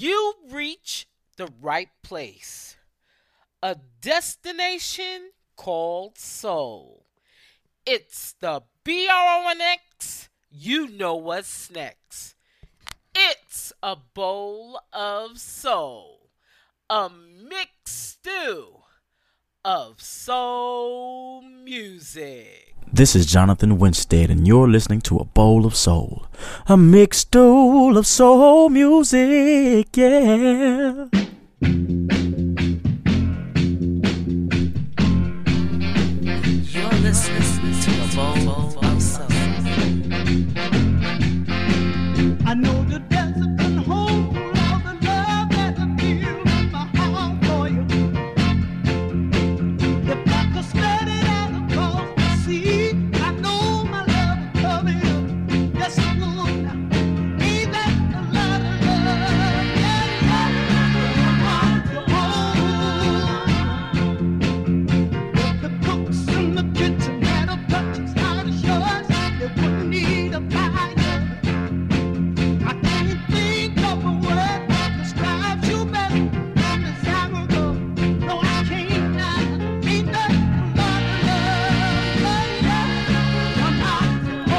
you reach the right place. A destination called soul. It's the BRONX. You know what's next. It's a bowl of soul. A mixed stew of soul music. This is Jonathan Winstead, and you're listening to A Bowl of Soul. A mixed bowl of soul music, yeah. You're listening to A Bowl of Soul. I know the desert can hold all the love that I feel in my heart for you. If I could spread it out across the sea, I know my love would cover you. Yes, it would. Ain't that a lot of love? Yeah, if the cooks in the kitchen had a touch as hard as yours, they wouldn't need a fire. I can't think of a word that describes you better than desirable. No, I can't. Ain't that a lot of love? One heart to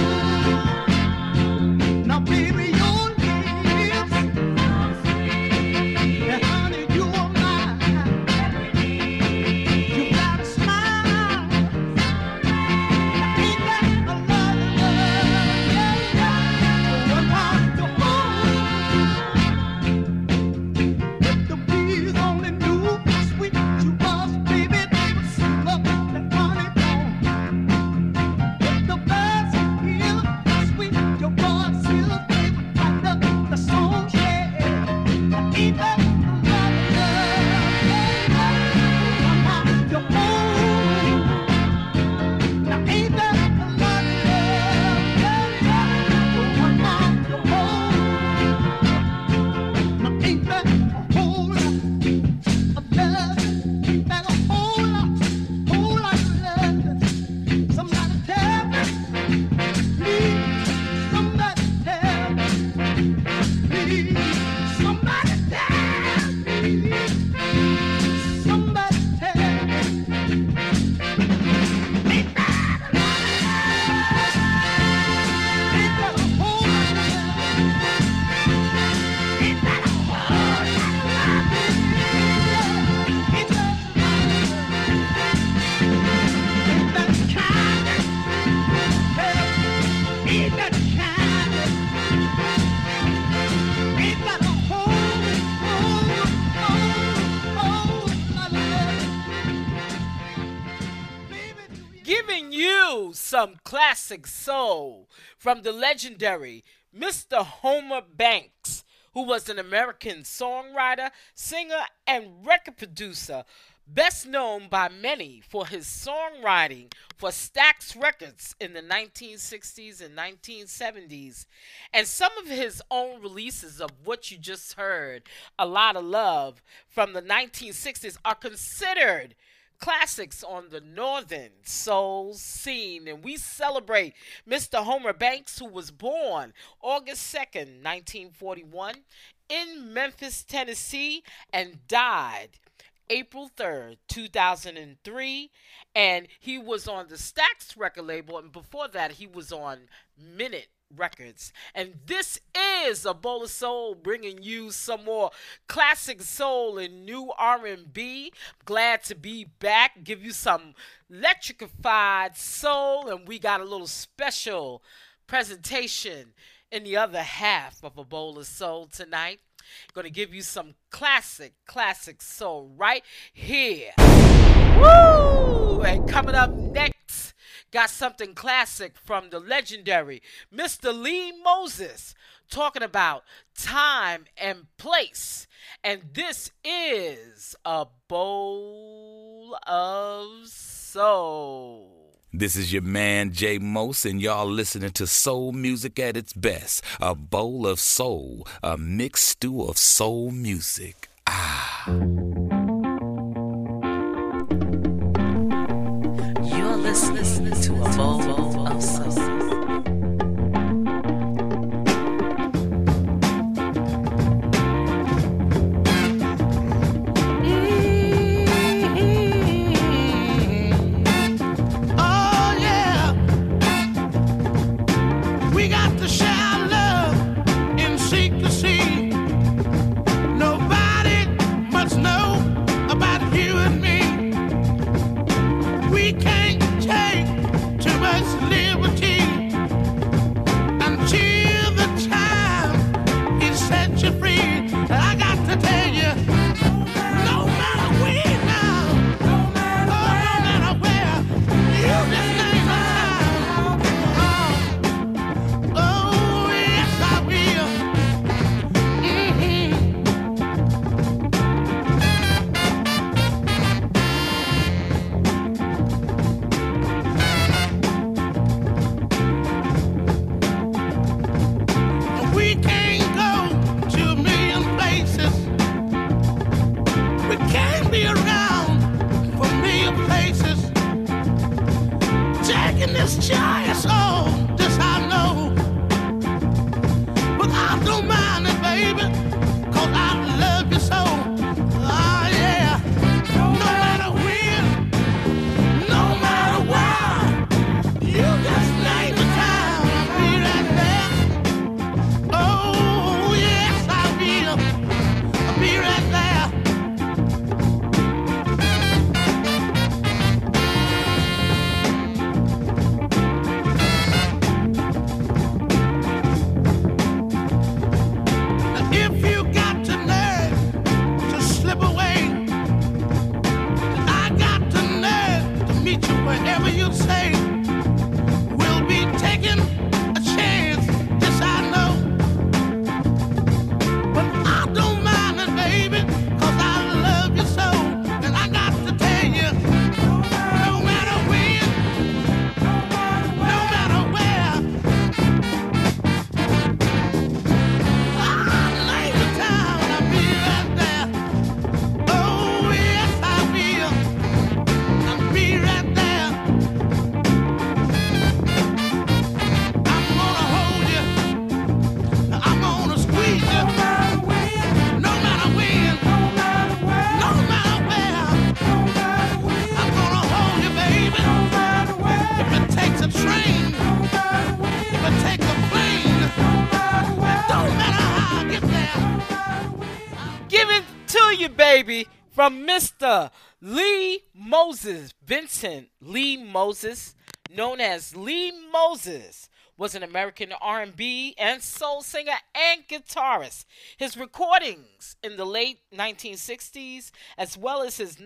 hold. Now, baby, your lips, yeah, honey, you are mine. You got a smile. Ain't that a lot of love? Yeah, one heart to hold. If the bees only knew how sweet you was, baby, they would sing up that honeycomb. If the birds could hear how sweet your voice is, they would find up the song, yeah. Ain't that a lot of love? One heart to hold. Now ain't that a lot of love? One heart to hold. Now ain't that a whole lot of love? Ain't that a whole lot of love? Somebody tell me, please. Somebody tell me, please. Somebody tell me, somebody tell me. Ain't that a lot of love? Ain't that a whole lot of love? Ain't that a whole lot of love? Ain't that a lot of love? Ain't that kind of love? Ain't that kind of ain't that a whole lot of love? Baby, do you Giving you some classic soul from the legendary Mr. Homer Banks, who was an American songwriter, singer, and record producer, best known by many for his songwriting for Stax Records in the 1960s and 1970s, and some of his own releases of what you just heard, A Lot of Love, from the 1960s, are considered classics on the northern soul scene. And we celebrate Mr. Homer Banks, who was born August 2nd, 1941 in Memphis, Tennessee, and died April 3rd, 2003. And he was on the Stax record label, and before that he was on Minute Records. And this is A Bowl of Soul, bringing you some more classic soul and new R&B. Glad to be back, give you some electrified soul, and we got a little special presentation in the other half of A Bowl of Soul tonight. Gonna give you some classic soul right here. Woo! And coming up next, got something classic from the legendary Mr. Lee Moses, talking about time and place. And this is A Bowl of Soul. This is your man Jay Mose, and y'all listening to soul music at its best. A bowl of soul, a mixed stew of soul music. You're listening to A Bowl of Soul. baby, from Mr. Lee Moses. Vincent Lee Moses, known as Lee Moses, was an American R&B and soul singer and guitarist. His recordings in the late 1960s, as well as his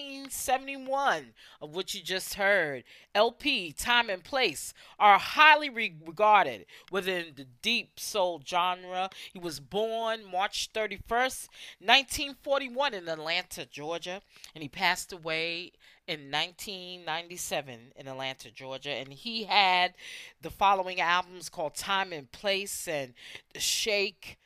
1971, of which you just heard, LP, Time and Place, are highly regarded within the deep soul genre. He was born March 31st, 1941 in Atlanta, Georgia, and he passed away in 1997 in Atlanta, Georgia. And he had the following albums called Time and Place and The Shake,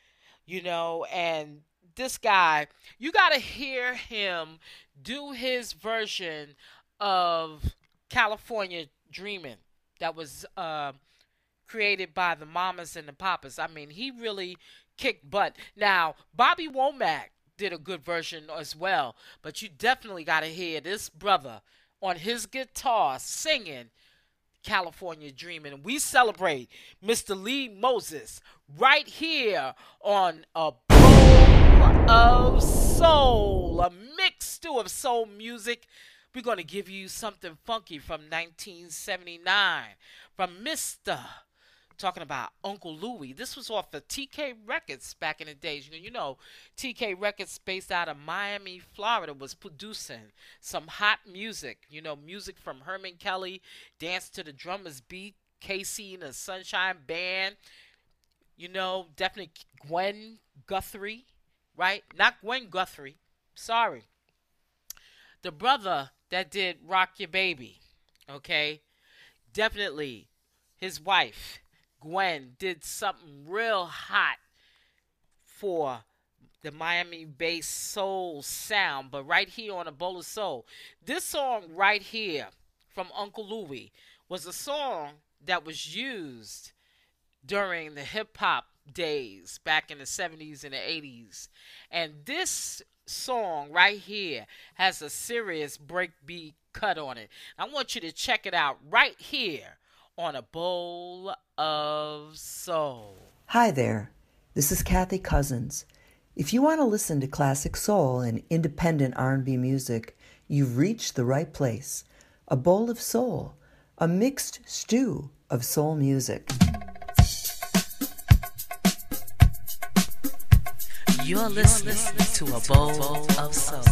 and this guy, you got to hear him do his version of California Dreamin' that was created by the Mamas and the Papas. I mean, he really kicked butt. Now, Bobby Womack did a good version as well, but you definitely got to hear this brother on his guitar singing California Dreamin'. We celebrate Mr. Lee Moses right here on A Bowl of Soul, a mixed stew of soul music. We're going to give you something funky from 1979 from Mr. Talking about Uncle Louie. This was off of TK Records back in the days. TK Records, based out of Miami, Florida, was producing some hot music. Music from Herman Kelly, Dance to the Drummer's Beat, Casey and the Sunshine Band. Definitely Gwen Guthrie, right? Not Gwen Guthrie. Sorry. The brother that did Rock Your Baby, okay? Definitely his wife, Gwen, did something real hot for the Miami-based soul sound. But right here on A Bowl of Soul, this song right here from Uncle Louie was a song that was used during the hip-hop days back in the 70s and the 80s. And this song right here has a serious breakbeat cut on it. I want you to check it out right here on A Bowl of Soul. Hi there, this is Kathy Cousins. If you want to listen to classic soul and independent R&B music, you've reached the right place. A Bowl of Soul, a mixed stew of soul music. You're listening to A Bowl of Soul.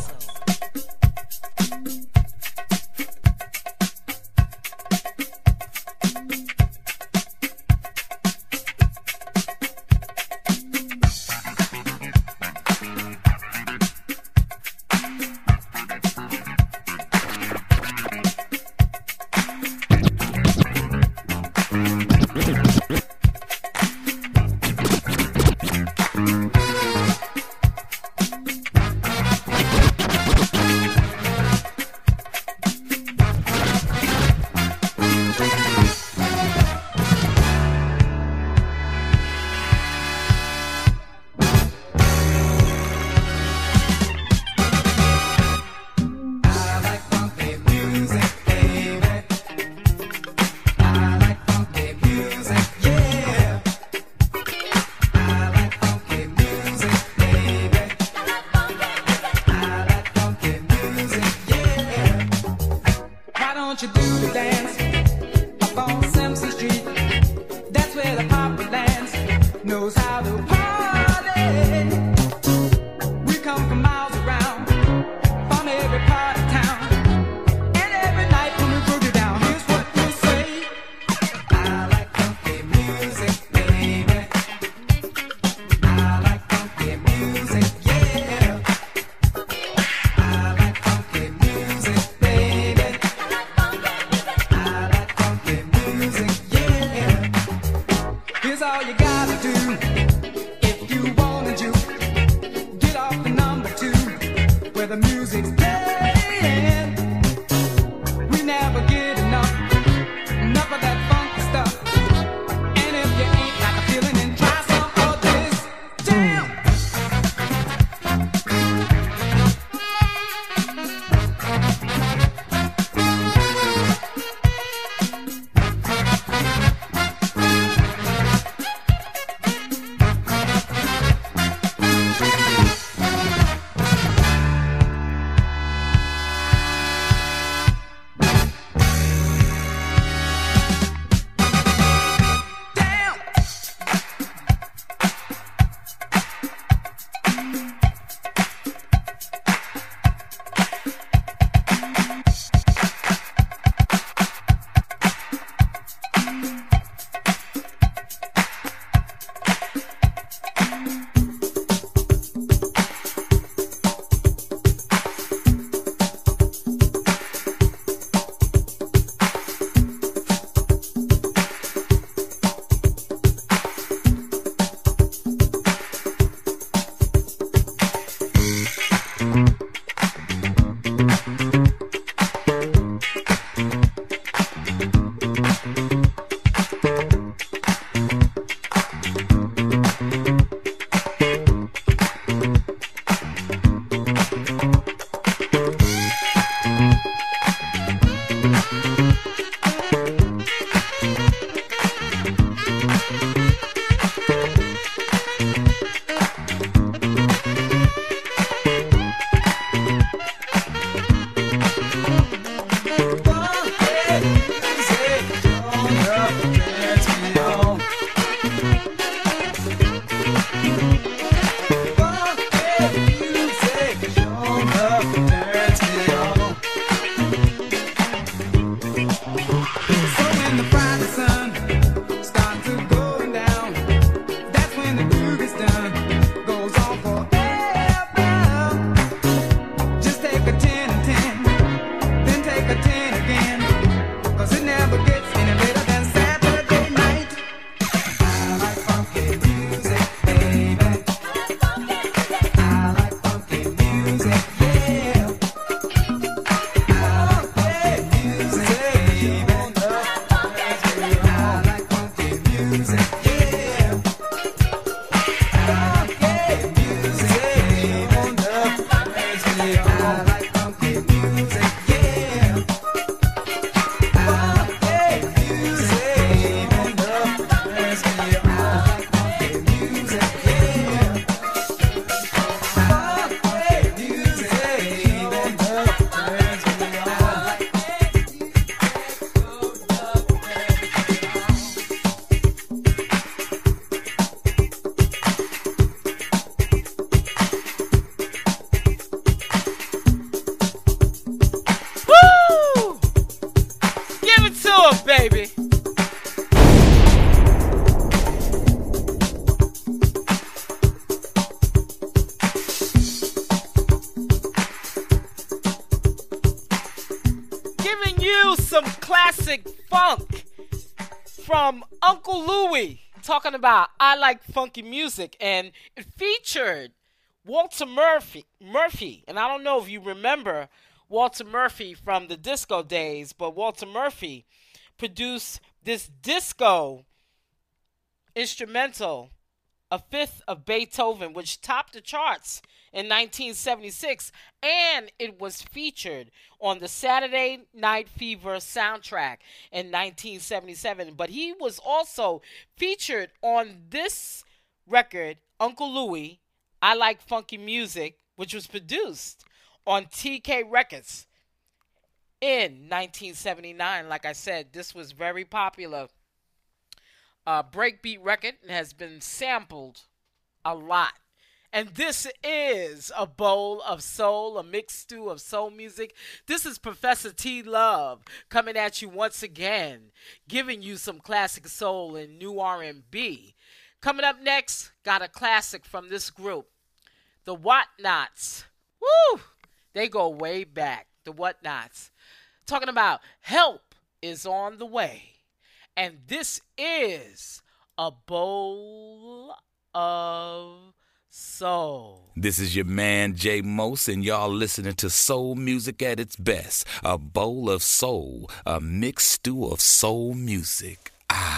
some classic funk from Uncle Louie, talking about I Like Funky Music, and it featured Walter Murphy, and I don't know if you remember Walter Murphy from the disco days, but Walter Murphy produced this disco instrumental, A Fifth of Beethoven, which topped the charts in 1976, and it was featured on the Saturday Night Fever soundtrack in 1977. But he was also featured on this record, Uncle Louie, I Like Funky Music, which was produced on TK Records in 1979. Like I said, this was very popular breakbeat record and has been sampled a lot. And this is a bowl of soul, a mixed stew of soul music. This is Professor T. Love coming at you once again, giving you some classic soul and new R&B. Coming up next, got a classic from this group, the Whatnots. Woo! They go way back, the Whatnots. Talking about Help Is on the Way. And this is a bowl of soul. This is your man Jay Mose, and y'all listening to soul music at its best. A bowl of soul, a mixed stew of soul music.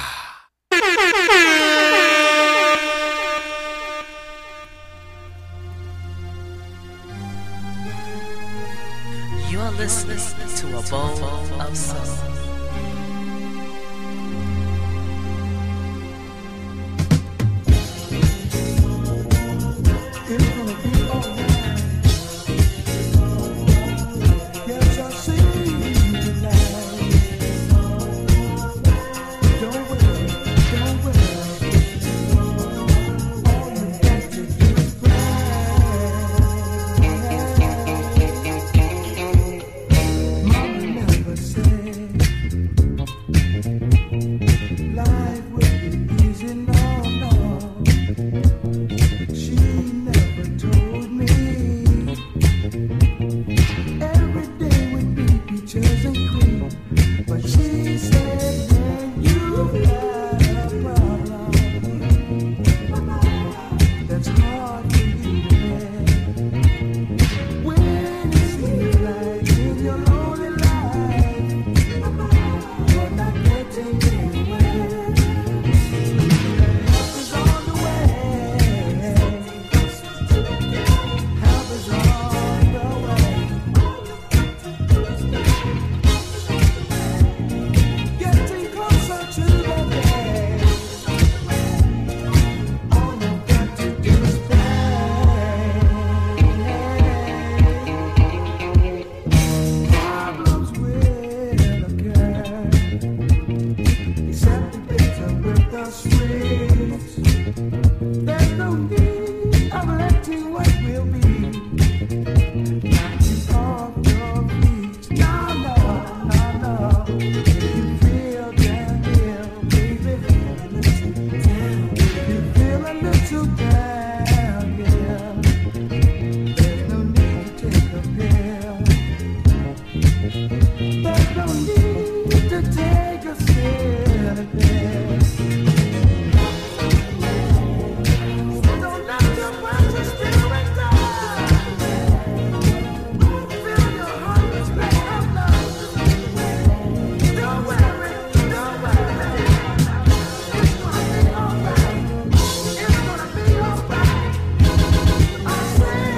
You're listening to a bowl of soul. It's gonna be alright. Yes, I see the light. Don't worry, don't worry. All you got to do is cry. Mama never said life would be easy, no, no. She never told me every day would be peaches and cream. But she said when you got a problem that's hard for you to bear, when it seems like in your lonely life you're not getting anywhere, help is on the way. Help is on the way. Getting closer to the day. All you've got to do is pray. Problems will occur, except the bitter with the sweet. There's no need of letting what will be knock you off your feet. No, no, no, no. If you feel down here, baby, if you feel a little down here, there's no need to take a pill. There's no need to take a silly pill. Don't let your precious spirit die. Fill your heart with strength of love. Don't worry, don't worry. It's gonna be alright. It's gonna be alright. I say.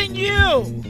giving you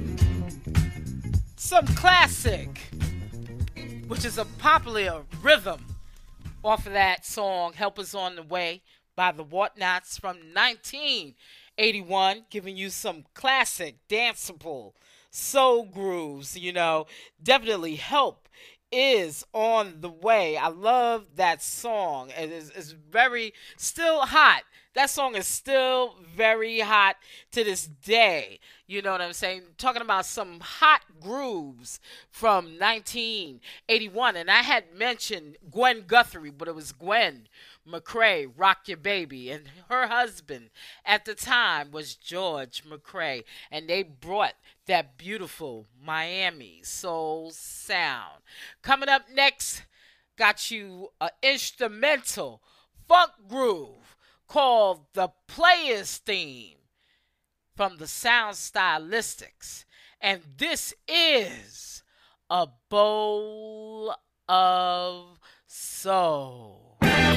some classic, which is a popular rhythm off of that song, Help Is On The Way by the Whatnots from 1981, giving you some classic, danceable soul grooves, definitely Help Is On The Way. I love that song. It's very, still hot. That song is still very hot to this day. You know what I'm saying? Talking about some hot grooves from 1981. And I had mentioned Gwen Guthrie, but it was Gwen McCrae, Rock Your Baby. And her husband at the time was George McCrae. And they brought that beautiful Miami soul sound. Coming up next, got you an instrumental funk groove called The Player's Theme from the Sound Stylistics. And this is A Bowl of Soul.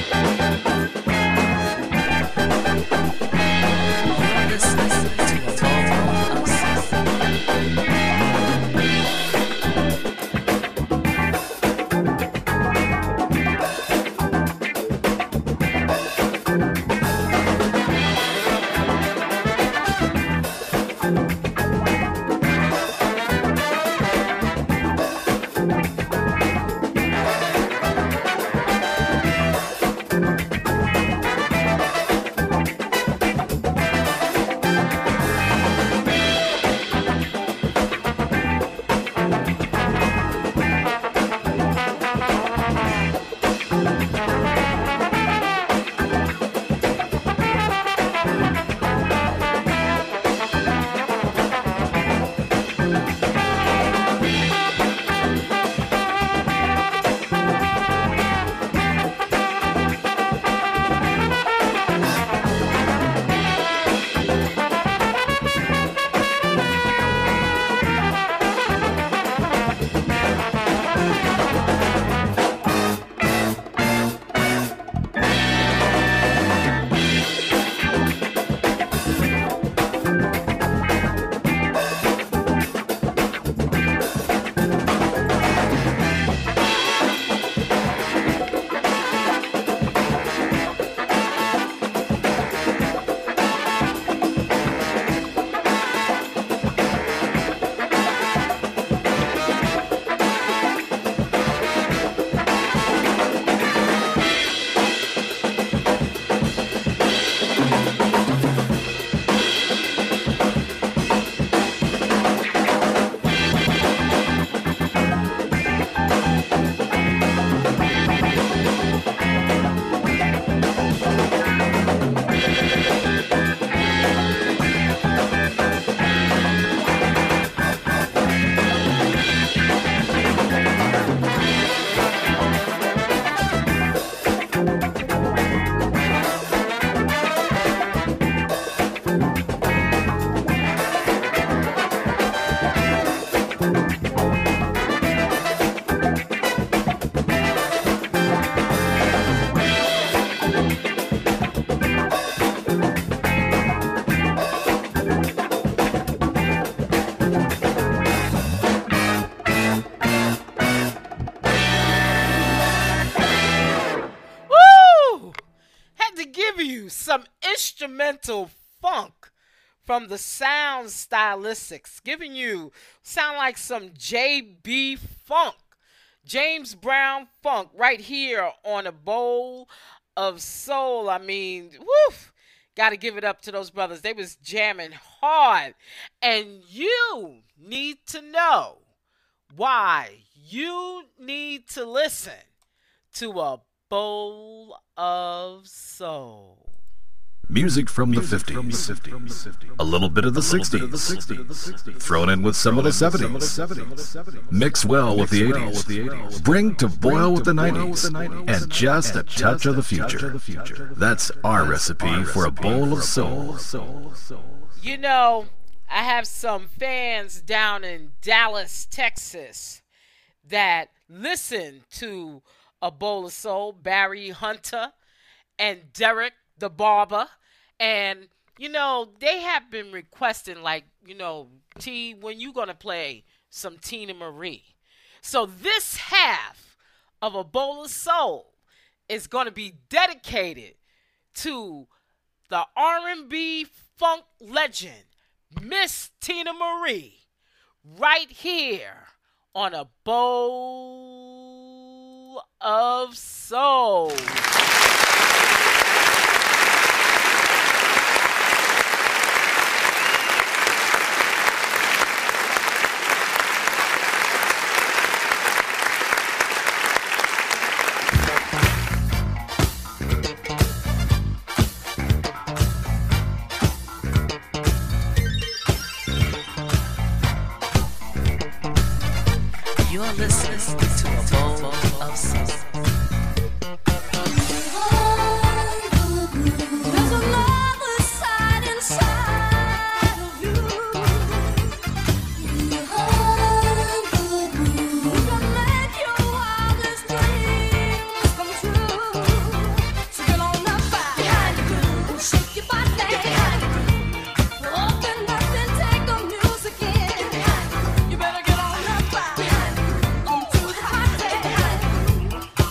Some instrumental funk from the Sound Stylistics, giving you sound like some J.B. Funk, James Brown funk, right here on A Bowl of Soul. I mean, woof, got to give it up to those brothers. They was jamming hard, and you need to know why you need to listen to A Bowl of Soul. Music from the 50s, a little bit of the 60s, thrown in with some of the 70s, mix well with the 80s, bring to boil with the 90s, and just a touch of the future. That's our recipe for a bowl of soul. You know, I have some fans down in Dallas, Texas, that listen to A Bowl of Soul, Barry Hunter and Derek the Barber. And they have been requesting, like, T, when you gonna play some Tina Marie? So this half of A Bowl of Soul is gonna be dedicated to the R&B funk legend, Miss Tina Marie, right here on A Bowl of Soul. You're listening to A Bowl of Soul. There's another side inside of you. You can make your wildest dreams come true. So get on up behind the groove and shake your body. Open up and take the music in. You better get on up behind the groove. Come to the party.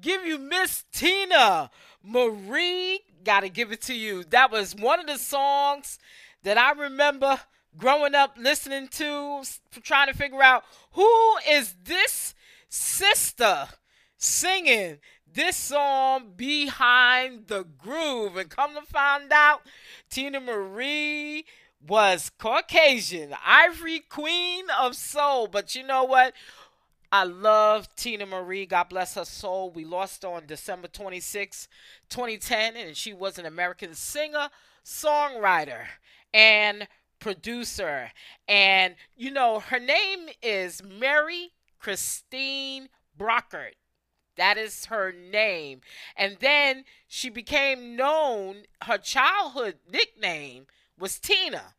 give you Miss Tina Marie. Gotta give it to you. That was one of the songs that I remember growing up listening to, trying to figure out who is this sister singing this song Behind the Groove. And come to find out, Tina Marie was Caucasian, Ivory Queen of Soul. But you know what? I love Tina Marie. God bless her soul. We lost her on December 26, 2010, and she was an American singer, songwriter, and producer. And, you know, her name is Mary Christine Brockert. That is her name. And then she became known, her childhood nickname was Tina,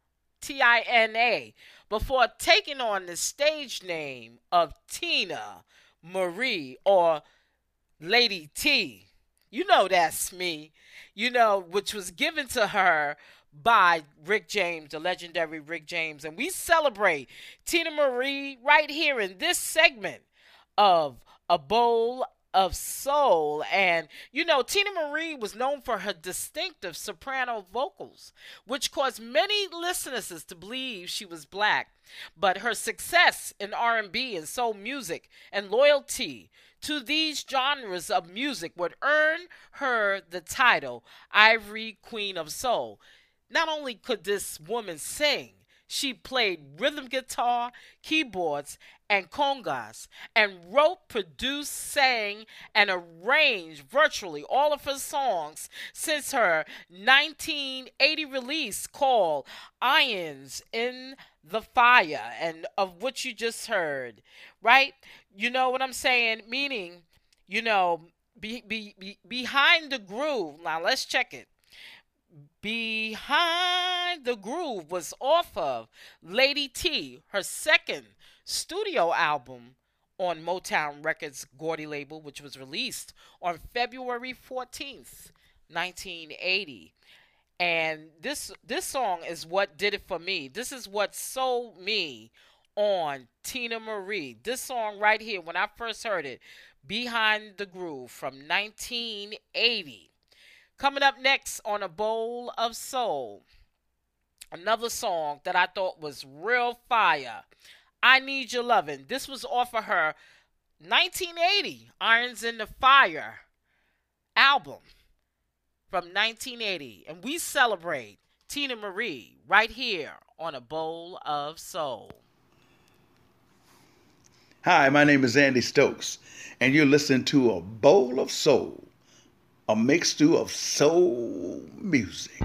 Tina, before taking on the stage name of Tina Marie, or Lady T. You know that's me. You know, which was given to her by Rick James, the legendary Rick James. And we celebrate Tina Marie right here in this segment of A Bowl of Soul. And you know, Tina Marie was known for her distinctive soprano vocals, which caused many listeners to believe she was black. But her success in R&B and soul music and loyalty to these genres of music would earn her the title Ivory Queen of Soul. Not only could this woman sing, she played rhythm guitar, keyboards, and congas, and wrote, produced, sang, and arranged virtually all of her songs since her 1980 release called Irons in the Fire, and of which you just heard, right? You know what I'm saying? Meaning, you know, behind the groove. Now let's check it. Behind the Groove was off of Lady T, her second studio album on Motown Records' Gordy label, which was released on February 14th, 1980. And this song is what did it for me. This is what sold me on Tina Marie. This song right here, when I first heard it, Behind the Groove from 1980. Coming up next on A Bowl of Soul, another song that I thought was real fire, I Need Your Lovin'. This was off of her 1980 Irons in the Fire album from 1980. And we celebrate Tina Marie right here on A Bowl of Soul. Hi, my name is Andy Stokes, and you're listening to A Bowl of Soul, a mixed stew of soul music.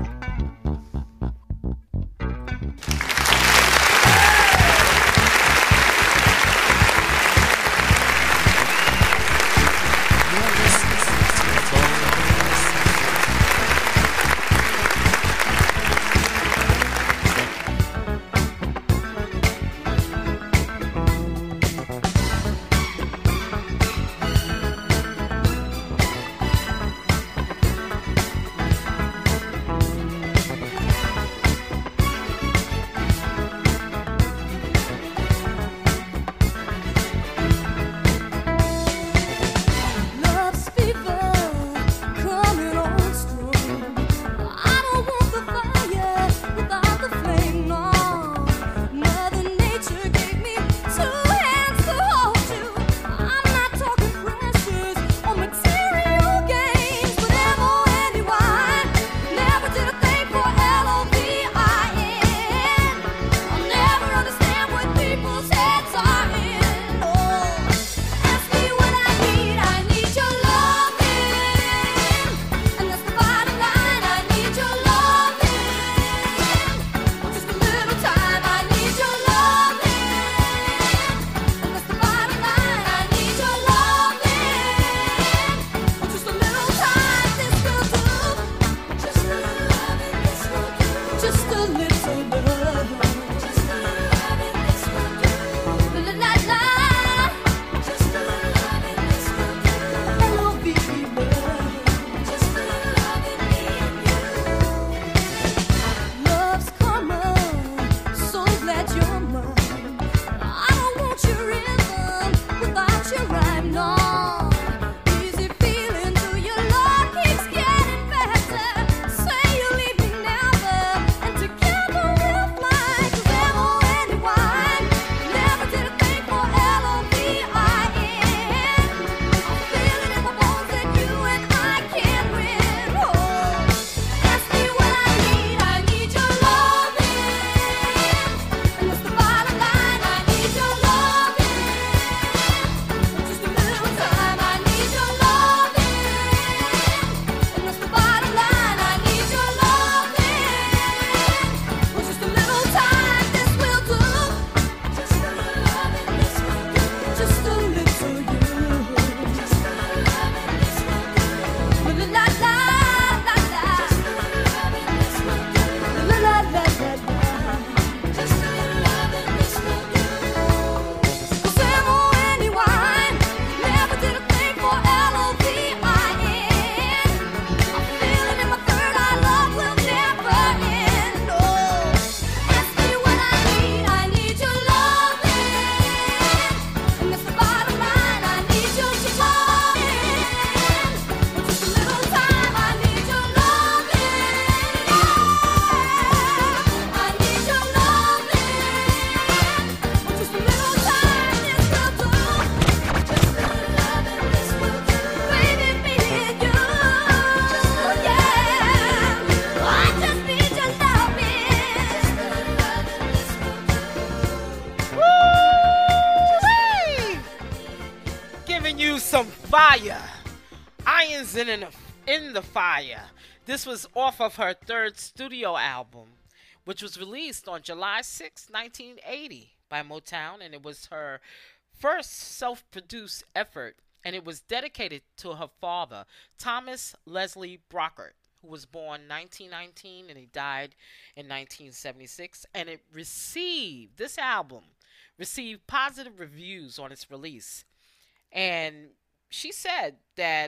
Fire. Irons in the Fire. This was off of her third studio album, which was released on July 6, 1980 by Motown, and it was her first self-produced effort, and it was dedicated to her father, Thomas Leslie Brockert, who was born 1919 and he died in 1976, and this album received positive reviews on its release. And she said that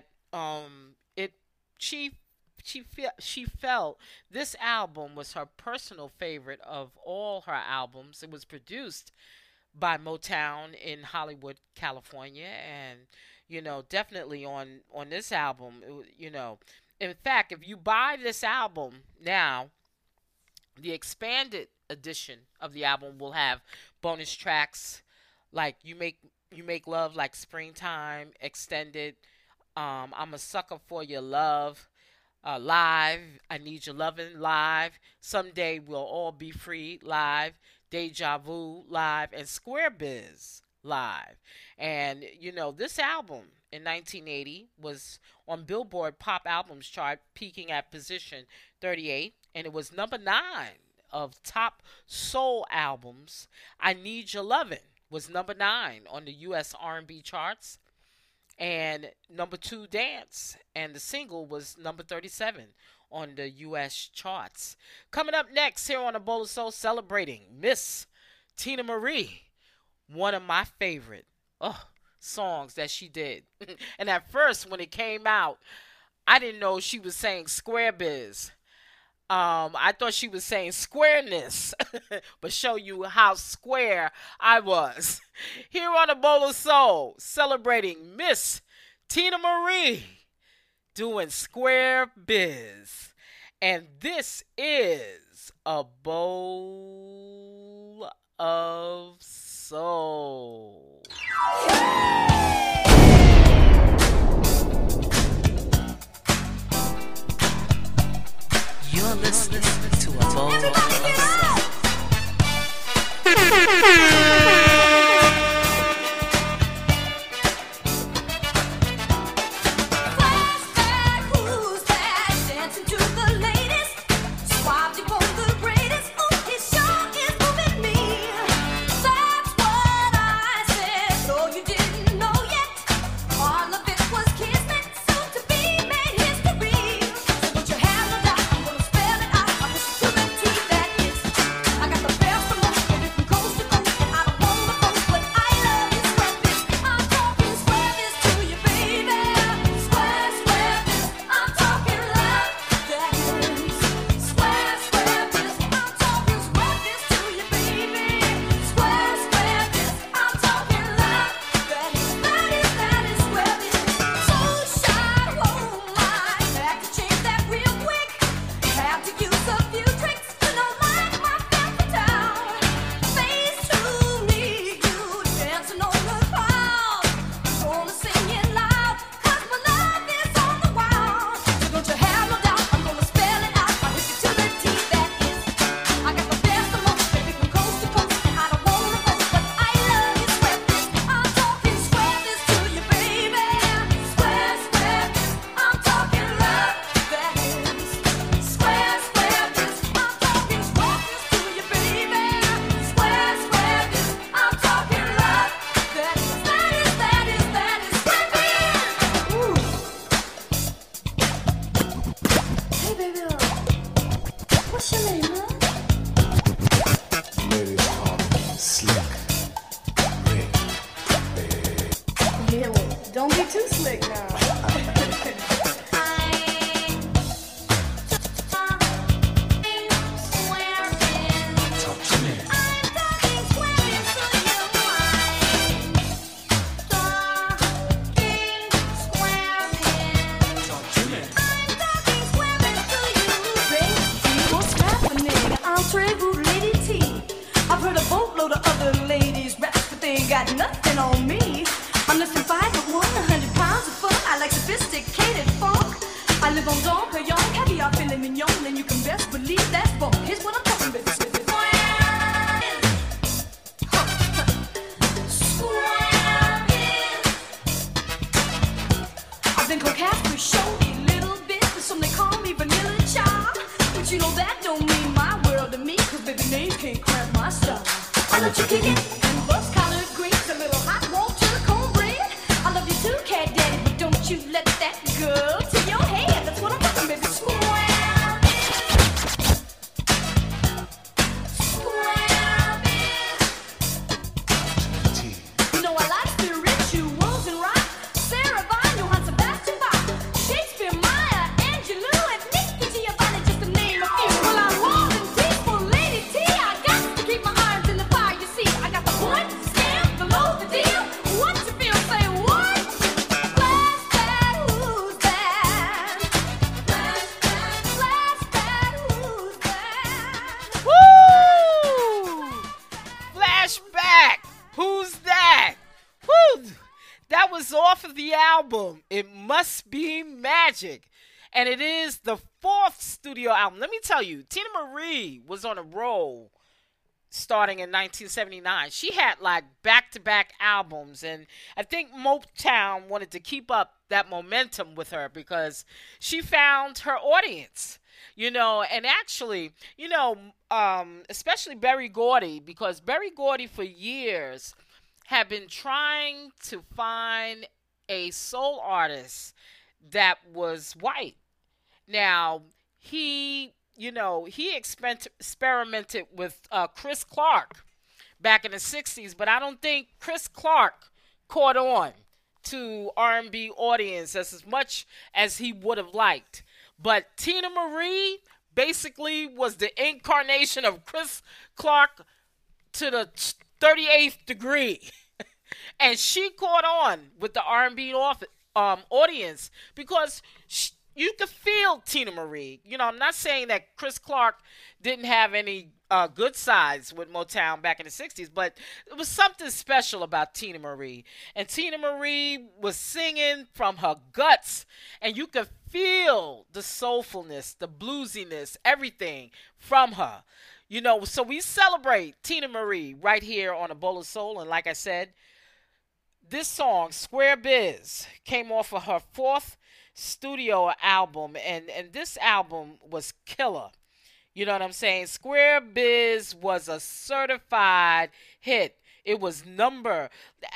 she felt this album was her personal favorite of all her albums. It was produced by Motown in Hollywood, California, and definitely on this album, in fact, if you buy this album now, the expanded edition of the album will have bonus tracks like You Make Love Like Springtime, Extended, I'm a Sucker for Your Love, Live, I Need Your Lovin' Live, Someday We'll All Be Free Live, Deja Vu Live, and Square Biz Live. And, this album in 1980 was on Billboard Pop Albums chart, peaking at position 38, and it was number 9 of top soul albums. I Need Your Lovin' was number 9 on the U.S. R&B charts, and number 2 Dance, and the single was number 37 on the U.S. charts. Coming up next here on A Bowl of Soul, celebrating Miss Teena Marie, one of my favorite songs that she did. And at first, when it came out, I didn't know she was saying Square Biz. I thought she was saying squareness, but show you how square I was. Here on A Bowl of Soul, celebrating Miss Teena Marie, doing Square Biz. And this is A Bowl of Soul. You're listening to A Bowl of Soul. Who's that dancing to the latest? Swapped for the greatest. Ooh, he sure is moving me. That's what I said. No, you didn't know yet. All of it was kismet, soon to be made history. So put your hand on that. I'm gonna spell it out. I push it to the T. That is, I got the best of most, and from coast to coast, and I don't wanna boast, but I love you, square biz. I'm talking square biz to you, baby. Square, square biz. I'm talking love. That is square, square biz. I'm talking square biz to you, baby. Square, square biz. I'm talking love. That is square biz. So shy, oh my, had to change that real quick. Have to use a few tricks to know like my fancy town. Face to me, you dancing on the crowd. Gonna sing it loud, 'cause my love is on the wild. So don't you have no doubt, I'm gonna spell it out. I hit you to the T, that is, I got the best of most, baby, from coast to coast, and I don't wanna boast, but I love you, square biz. I'm talking square biz to you, baby. Square, square biz. I'm talking love. That is square, square biz. I'm talking square biz to you, baby. Square, square biz. I'm talking love. That is square biz. Ooh. Hey, baby, what's your name, huh? Ladies call me Slick Rick. Yeah, well, don't be too slick now. Talk to me. Talk to me. Entree-vous, Lady T. I've heard a boatload of other ladies rap, but they ain't got nothing on me. I'm less than 5'1", 100 pounds of fun. I like sophisticated funk. I live on Don Perignon, caviar, filet mignon, and you can best believe that's funk. Here's what I'm talking about. the chicken and bus collard greens, a little hot water, cornbread. I love you too, cat daddy, but don't you let that go to your head. That's what I'm talking, baby. You know I like the rituals and rock. Sarah Vaughan, Johann Sebastian Bach, Shakespeare, Maya Angelou, and Nikki Giovanni, just to name a few. Well, I'm warm and peaceful, Lady T. I got to keep my irons in the fire. You see, I got the point, the scam, the low, the deal. What you feel? Say what? Flash that, who's that? Flash that, who's that? Woo! Flashback. Who's that? Woo! That was off of the album It Must Be Magic. And it is the 4th studio album. Let me tell you, Tina Marie was on a roll starting in 1979. She had like back-to-back albums, and I think Motown wanted to keep up that momentum with her because she found her audience. You know, and actually, you know, especially Berry Gordy, because Berry Gordy for years had been trying to find a soul artist that was white. Now, he experimented with Chris Clark back in the 60s, but I don't think Chris Clark caught on to R&B audience as much as he would have liked. But Tina Marie basically was the incarnation of Chris Clark to the 38th degree. And she caught on with the R&B audience because you could feel Tina Marie. You know, I'm not saying that Chris Clark didn't have any good sides with Motown back in the 60s, but it was something special about Tina Marie. And Tina Marie was singing from her guts, and you could feel the soulfulness, the bluesiness, everything from her. You know, so we celebrate Tina Marie right here on A Bowl of Soul. And like I said, this song, Square Biz, came off of her 4th studio album, and this album was killer. You know what I'm saying? Square Biz was a certified hit. It was the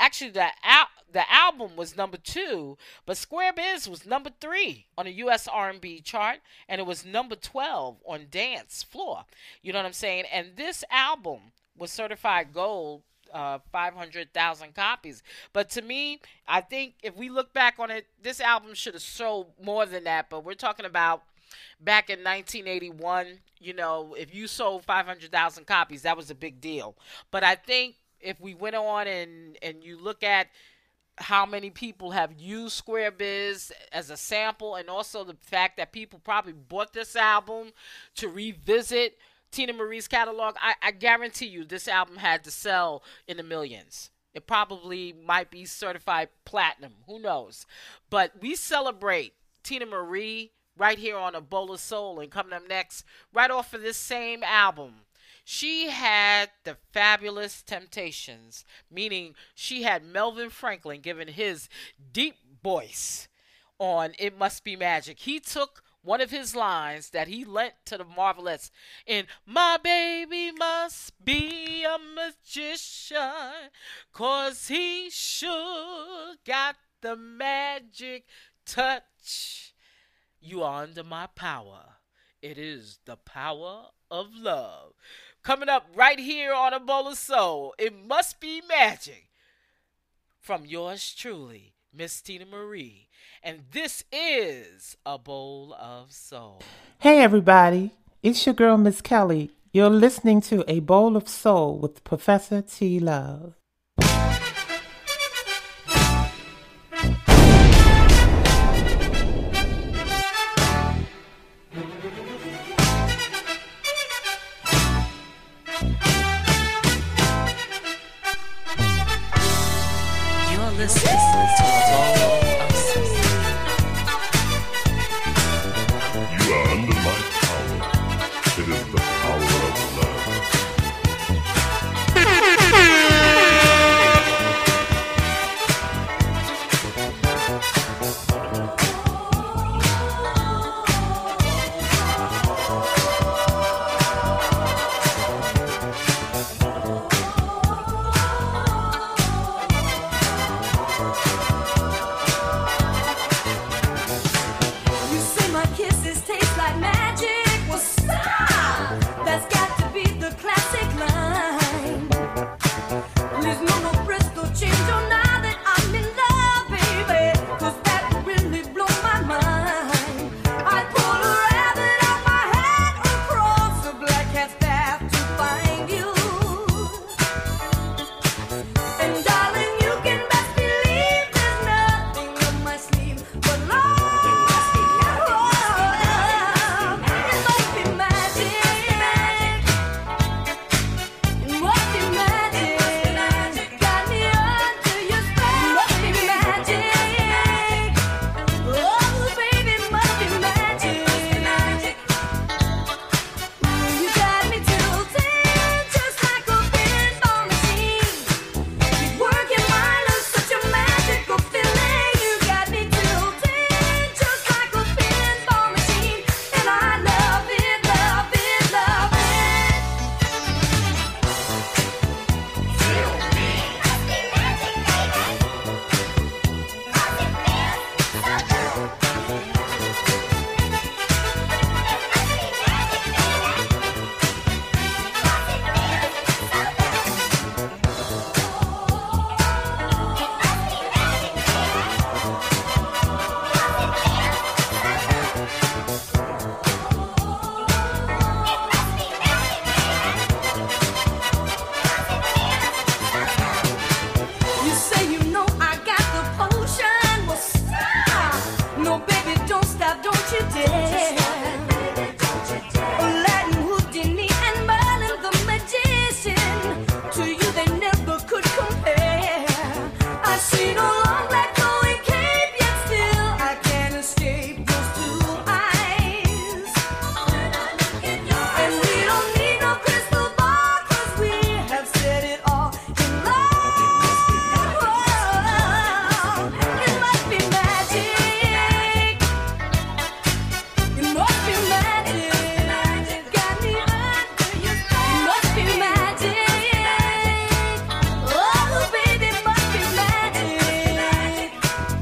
album was number 2, but Square Biz was number 3 on the U.S. R&B chart, and it was number 12 on Dance Floor. You know what I'm saying? And this album was certified gold, 500,000 copies. But to me, I think if we look back on it, this album should have sold more than that. But we're talking about back in 1981, you know, if you sold 500,000 copies, that was a big deal. But I think if we went on and you look at how many people have used Square Biz as a sample, and also the fact that people probably bought this album to revisit Tina Marie's catalog, I guarantee you this album had to sell in the millions. It probably might be certified platinum. Who knows? But we celebrate Tina Marie right here on A Bowl of Soul. And coming up next, right off of this same album, she had the Fabulous Temptations, meaning she had Melvin Franklin giving his deep voice on It Must Be Magic. He took one of his lines that he lent to the Marvelettes in My Baby Must Be a Magician, 'cause he sure got the magic touch. You are under my power. It is the power of love. Coming up right here on A Bowl of Soul, It Must Be Magic, from yours truly, Miss Tina Marie. And this is A Bowl of Soul. Hey everybody, it's your girl Miss Kelly. You're listening to A Bowl of Soul with Professor T. Love. You're listening to A Bowl of Soul. You are under my power. It is the power of love. stop, don't you dare. Aladdin, Houdini, and Merlin the magician, to you they never could compare. I see no long black going cape, yet still I can't escape those two eyes. And we don't need no crystal ball, 'cause we have said it all in love. It must be magic. It must be magic. Got me under your spell. It must be magic. Oh, baby, it must be magic.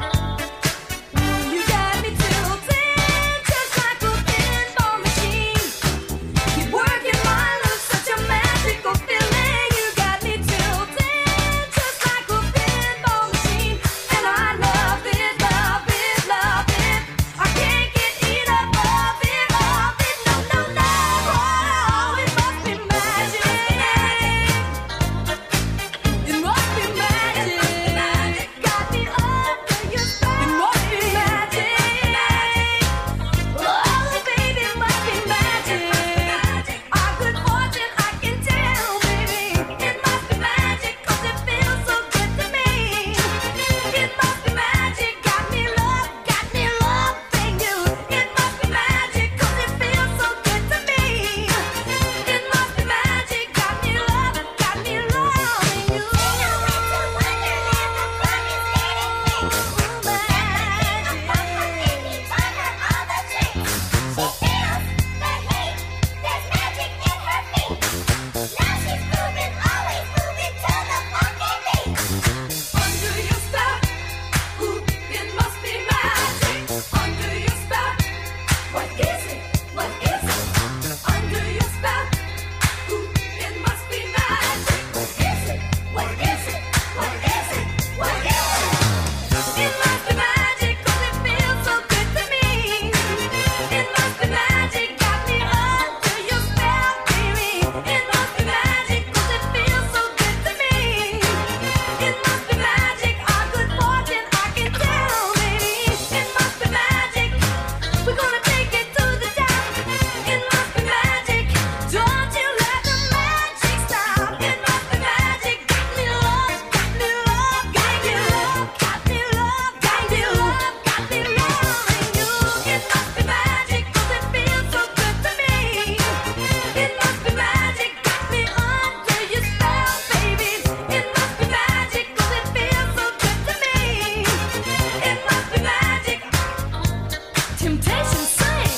You got me tilted, just like a pinball machine. Keep working my love, such a magical feeling. You got me tilted, just like a pinball machine. And I love it, love it, love it. I can't get enough of it, of it. No, no, no. Oh, it must be magic. It must be magic. Got me under your spell. It must be magic. Oh, baby, it must be magic. Our good fortune, I can tell, baby. It must be magic, 'cause it feels so good to me. It must be magic. Got me loving you. It must be magic, 'cause it feels so good to me. It must be magic. Got me loving you. Under your spell, ooh, it must be magic. Under your spell, what is it? What is it? Under your spell, ooh, it must be magic. What is it? What is it? What is it? What is it? It must be magic, 'cause it feels so good to me. It must be magic, got me under your spell, baby. It must be magic, 'cause it feels so good to me. It must be magic, our good fortune, I can tell, baby. It must be magic, we're gonna take it to the top. It must be magic, don't you let the magic stop. It must be magic, got me love, got me love, got me love, got me love, got me love, got me loving you. It must be magic, 'cause it feels so good to me. It must be magic, got me under your spell, baby. It must be magic, 'cause it feels so good to me. It must be magic. Temptation sing.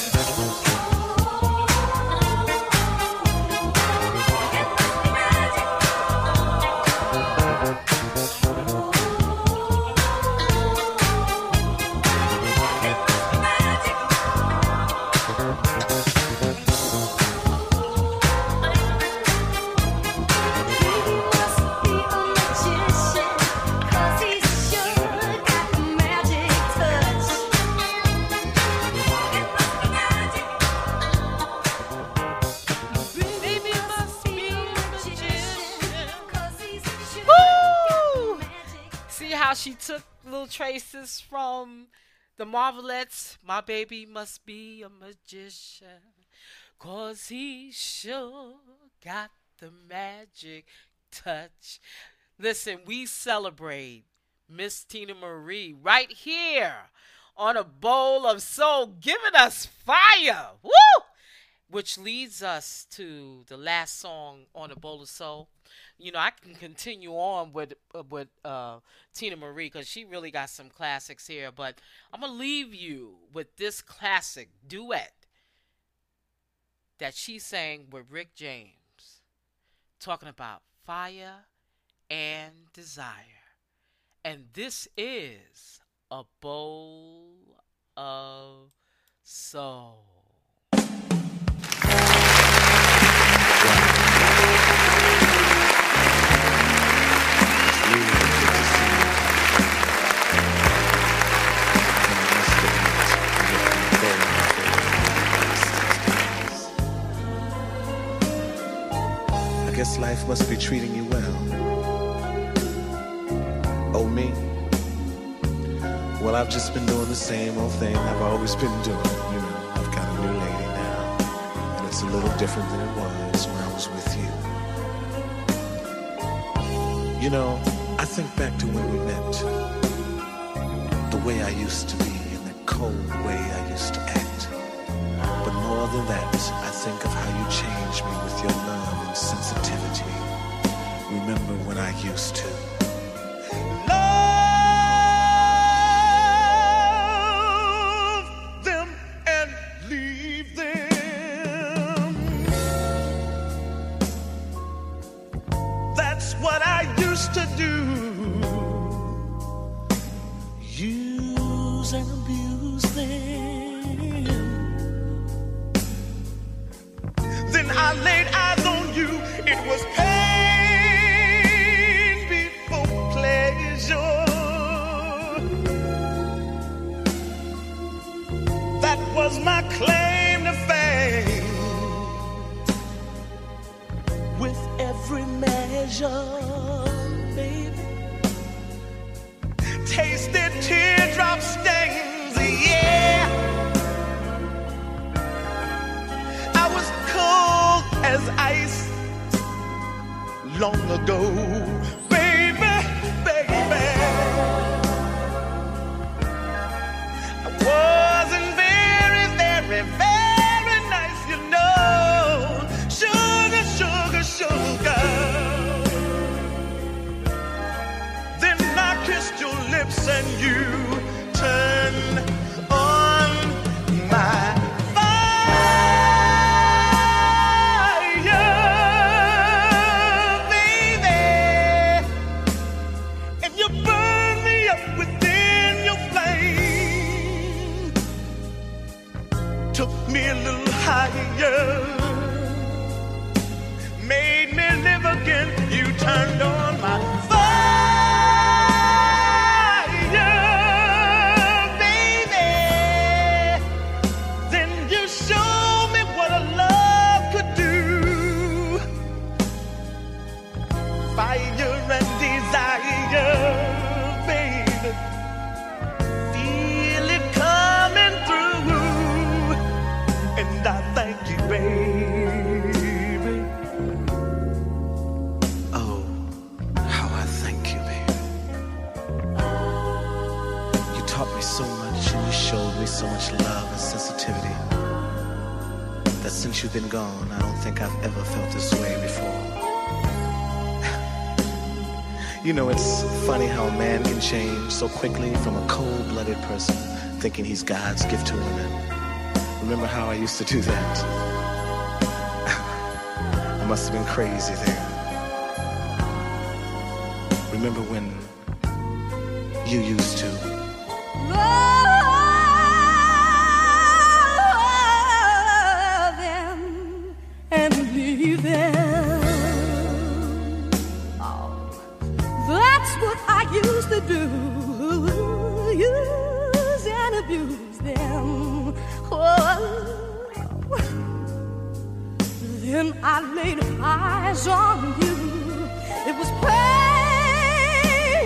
Woo! See how she took little traces from the Marvelettes? My baby must be a magician, 'cause he sure got the magic touch. Listen, we celebrate Miss Tina Marie right here on A Bowl of Soul, giving us fire. Woo! Which leads us to the last song on A Bowl of Soul. You know, I can continue on with Tina Marie, because she really got some classics here. But I'm going to leave you with this classic duet that she sang with Rick James, talking about fire and desire. And this is A Bowl of Soul. I guess life must be treating you well. Oh, me? Well, I've just been doing the same old thing I've always been doing. You know, I've got a new lady now, and it's a little different than it was when I was with you. You know, I think back to when we met, the way I used to be and the cold way I used to act. But more than that, I think of how you changed me with your love and sensitivity. Remember when I used to love them and leave them. That's what I used to do. Use and abuse them. Then I laid eyes on you. It was pain before pleasure. That was my claim to fame. With every measure, baby, tasted teardrop stains, yeah. I was cold as ice long ago, baby, baby. I wasn't very, very, very nice, you know. Sugar, sugar, sugar. Then I kissed your lips and you turned on my me a little higher, made me live again. You turned on my fire, baby. Then you showed me what a love could do. Fire and desire, baby. Feel it coming through. And I thank you, baby. Oh, how I thank you, baby. You taught me so much and you showed me so much love and sensitivity that since you've been gone, I don't think I've ever felt this way before. You know, it's funny how a man can change so quickly from a cold-blooded person thinking he's God's gift to women. Remember how I used to do that? I must have been crazy then. Remember when you used to love them and leave them? Oh, that's what I used to do. Use and abuse them. Then I laid eyes on you. It was pain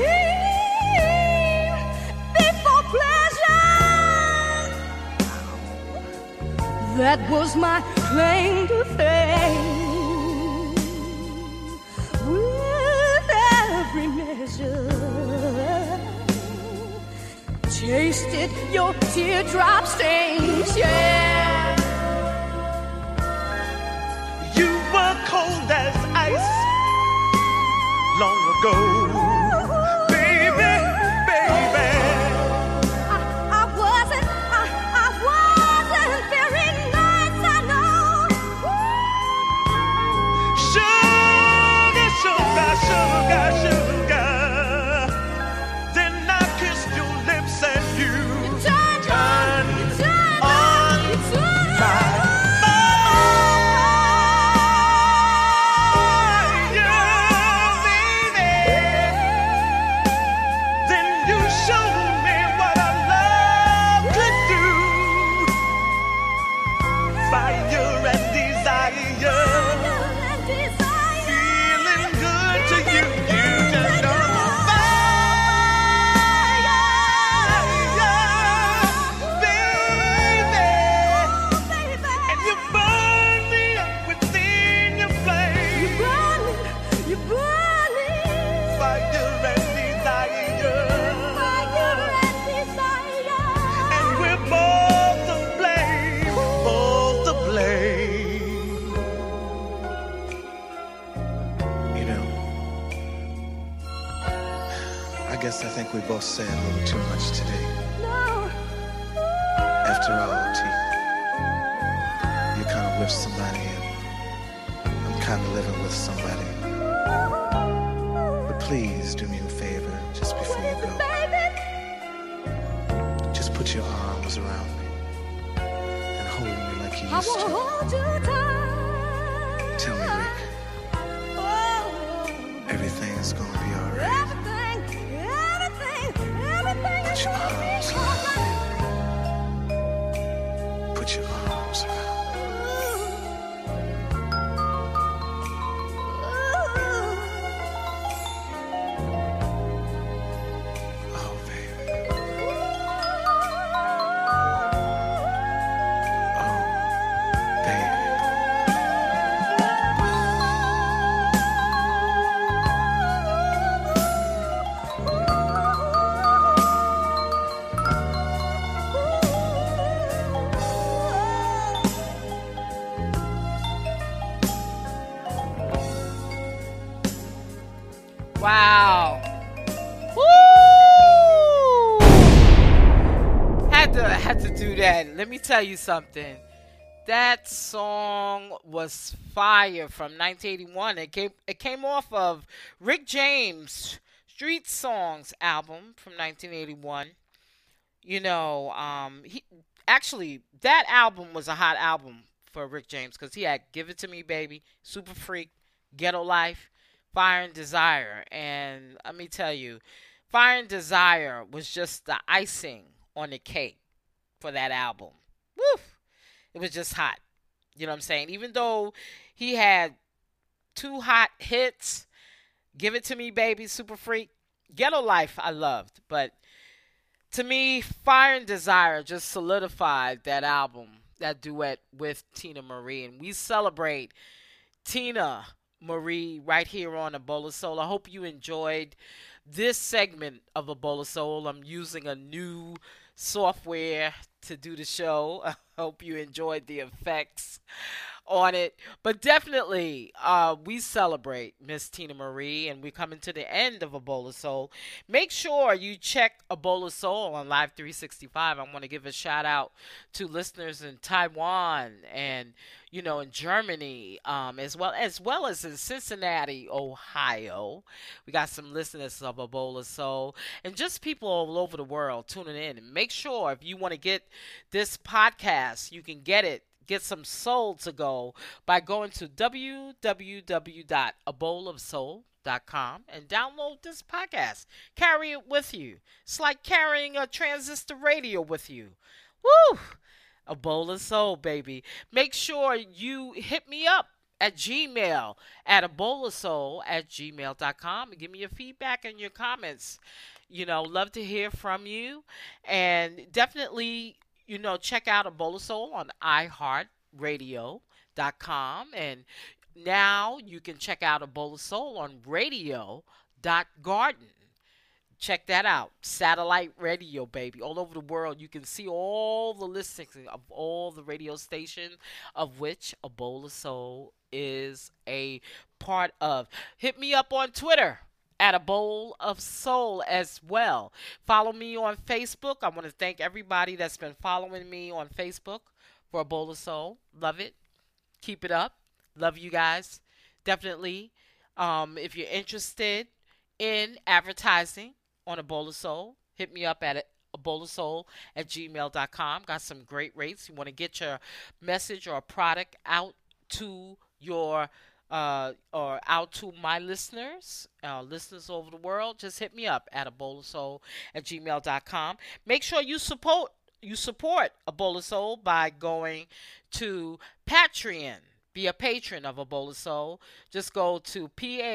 before pleasure. That was my claim to fame. With every measure, tasted your teardrop stains, yeah. You were cold as ice long ago, baby, baby. I wasn't very nice, I know. Sugar, sugar, sugar, sugar. Then I kissed your lips and you turned on guess I think we both said a little too much today. After all, T, you're kind of with somebody and I'm kind of living with somebody. But please do me a favor just before you go. Just put your arms around me and hold me like you used to. Tell me, Rick, everything's gonna be all right. Put your arms around me. Put your arms around me. Oh, baby. Oh, baby. Wow. Woo! Had to do that. Let me tell you something. That song was fire from 1981. It came off of Rick James' Street Songs album from 1981. You know, that album was a hot album for Rick James because he had Give It To Me, Baby, Super Freak, Ghetto Life, Fire and Desire. And let me tell you, Fire and Desire was just the icing on the cake for that album. Woo! It was just hot. You know what I'm saying? Even though he had two hot hits, Give It To Me, Baby, Super Freak, Ghetto Life I loved. But to me, Fire and Desire just solidified that album, that duet with Tina Marie. And we celebrate Tina Marie right here on A Bowl of Soul. I hope you enjoyed this segment of A Bowl of Soul. I'm using a new software to do the show. I hope you enjoyed the effects on it. But definitely, we celebrate Miss Tina Marie, and we're coming to the end of A Bowl of Soul. Make sure you check A Bowl of Soul on Live 365. I want to give a shout out to listeners in Taiwan and, you know, in Germany, as well as in Cincinnati, Ohio. We got some listeners of A Bowl of Soul, and just people all over the world tuning in. And make sure if you want to get this podcast, you can get some soul to go by going to www.abowlofsoul.com and download this podcast. Carry it with you. It's like carrying a transistor radio with you. Woo! A Bowl of Soul, baby. Make sure you hit me up at Gmail at abowlofsoul@gmail.com and give me your feedback and your comments. You know, love to hear from you. And definitely, you know, check out A Bowl of Soul on iHeartRadio.com. And now you can check out A Bowl of Soul on radio.garden. Check that out. Satellite radio, baby. All over the world. You can see all the listings of all the radio stations, of which A Bowl of Soul is a part of. Hit me up on Twitter at A Bowl of Soul as well. Follow me on Facebook. I want to thank everybody that's been following me on Facebook for A Bowl of Soul. Love it. Keep it up. Love you guys. Definitely. If you're interested in advertising on A Bowl of Soul, hit me up at abowlofsoul@gmail.com. Got some great rates. You want to get your message or product out to your or out to my listeners over the world, just hit me up at abowlofsoul@gmail.com. Make sure you support A Bowl of Soul by going to Patreon. Be a patron of A Bowl of Soul. Just go to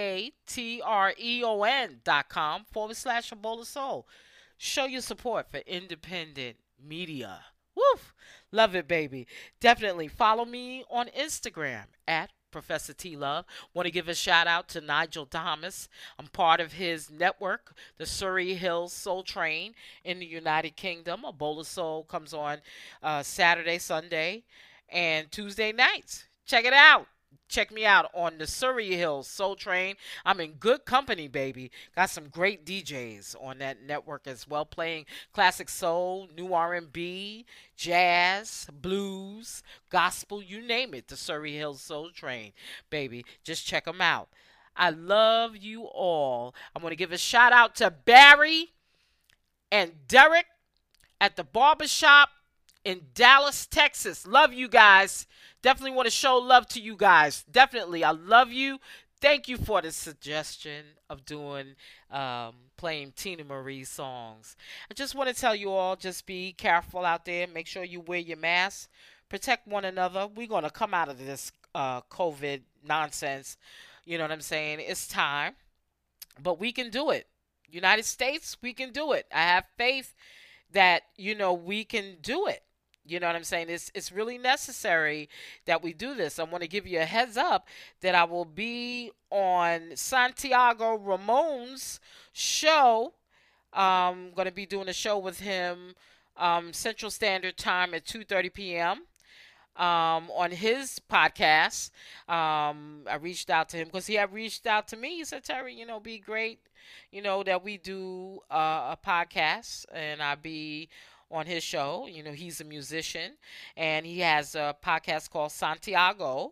patreon.com/A Bowl of Soul. Show your support for independent media. Woof! Love it, baby. Definitely follow me on Instagram at Professor T Love. Want to give a shout out to Nigel Thomas. I'm part of his network, the Surrey Hills Soul Train in the United Kingdom. A Bowl of Soul comes on Saturday, Sunday, and Tuesday nights. Check it out. check me out on the Surrey Hills Soul Train. I'm in good company, baby. Got some great DJs on that network as well, playing classic soul, new R&B, jazz, blues, gospel, you name it. The Surrey Hills Soul Train, baby. Just check them out. I love you all. I'm going to give a shout out to Barry and Derek at the barbershop in Dallas, Texas. Love you guys. Definitely want to show love to you guys. Definitely. I love you. Thank you for the suggestion of doing, playing Tina Marie songs. I just want to tell you all, just be careful out there. Make sure you wear your mask. Protect one another. We're going to come out of this COVID nonsense. You know what I'm saying? It's time. But we can do it. United States, we can do it. I have faith that, we can do it. You know what I'm saying? It's really necessary that we do this. I want to give you a heads up that I will be on Santiago Ramon's show. I'm going to be doing a show with him Central Standard Time at 2:30 p.m. On his podcast. I reached out to him because he had reached out to me. He said, Terry, be great, that we do a podcast and I be on his show. He's a musician and he has a podcast called Santiago,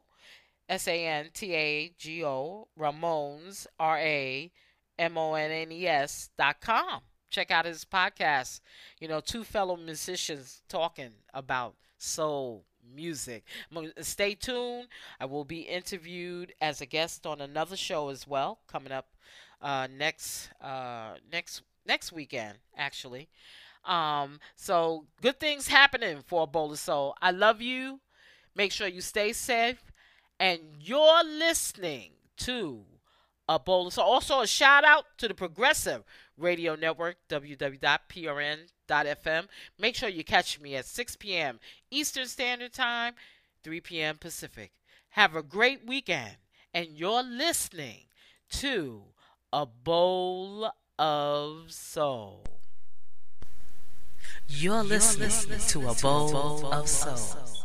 Santago, Ramones, RAMONNES.com. Check out his podcast. Two fellow musicians talking about soul music. Stay tuned. I will be interviewed as a guest on another show as well, coming up next weekend, actually. So good things happening for A Bowl of Soul. I love you. Make sure you stay safe. And you're listening to A Bowl of Soul. Also, a shout out to the Progressive Radio Network, www.prn.fm. Make sure you catch me at 6 p.m. Eastern Standard Time, 3 p.m. Pacific. Have a great weekend. And you're listening to A Bowl of Soul. You're listening to A Bowl of Soul.